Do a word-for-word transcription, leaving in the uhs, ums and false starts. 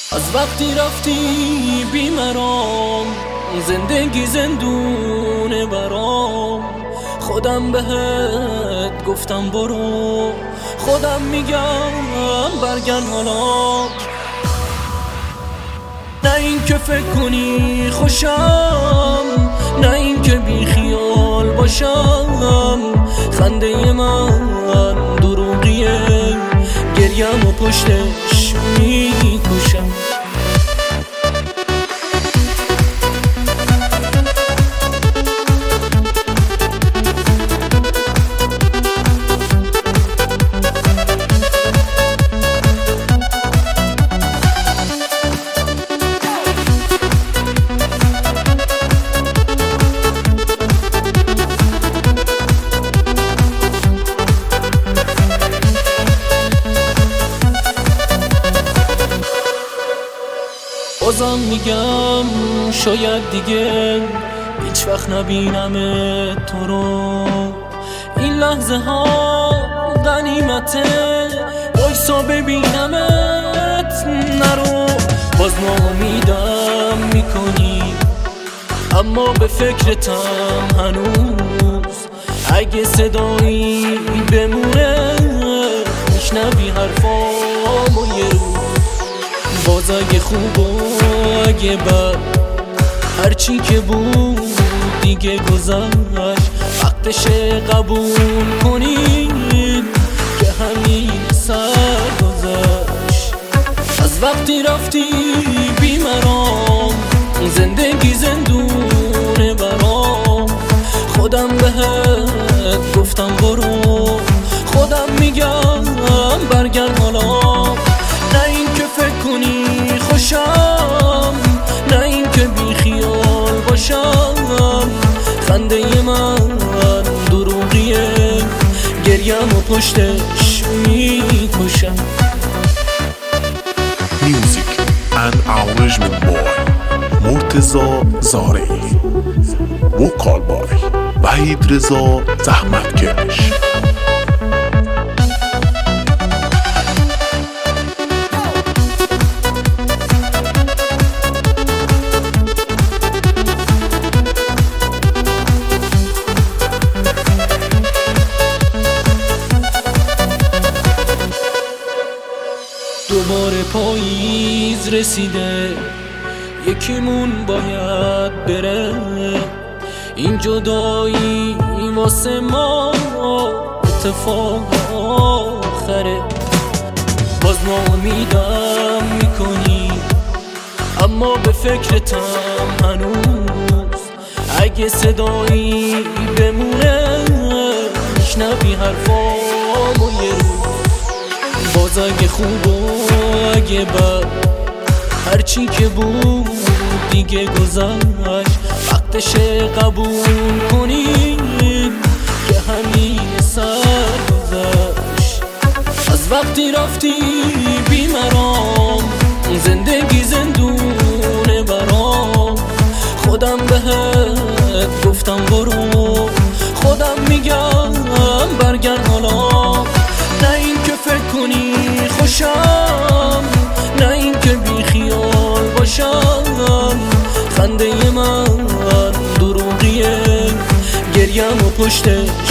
از وقتی رفتی بیمرام، زندگی زندونه برام. خودم بهت گفتم برو، خودم میگم برگرد حالا. نه این که فکر کنی خوشم، نه این که بی خیال باشم. خنده من دروغیه، گریم و پشتش میکشم. بازم میگم شاید دیگه هیچ وقت نبینم تو رو. این لحظه ها غنیمته، وایسا ببینمت نرو. باز ناامیدم میکنی اما به فکرتم هنوز. اگه صدایی بمونه میشنوی حرفامو یه روز. باز اگه خوب و اگه بد، هرچی که بود دیگه گذشت. وقتشه قبول کنید که همین سر گذشت. از وقتی رفتی بیمرام، زندگی زندونه برام. خودم بهت گفتم برو، خودم میگم برگرد حالا. نه این که فکر کنی خوشم، نه این که بی خیال باشم. خنده من دروغیه، گریم و پشتش میکشم. Music and arrangement boy مرتضی زارعی. وکال بای وحید رضا زحمتکش. دوباره پاییز رسیده، یکیمون باید بره. این جدایی واسه ما اتفاق آخره. باز ناامیدم میکنی اما به فکرتم هنوز. اگه صدایی بمونه میشنوی حرفامو یه روز. باز اگه خوب و اگه بد، هرچی که بود دیگه گذشت. وقتشه قبول کنید که همین سر گذشت. از وقتی رفتی بیمرام، زندگی زندونه برام. خودم بهت گفتم برو، خودم میگم برگرد حالا. نه این که فکر کنی خوشم، نه این که بی خیال باشم. خنده من دروغیه، گریم و پشتش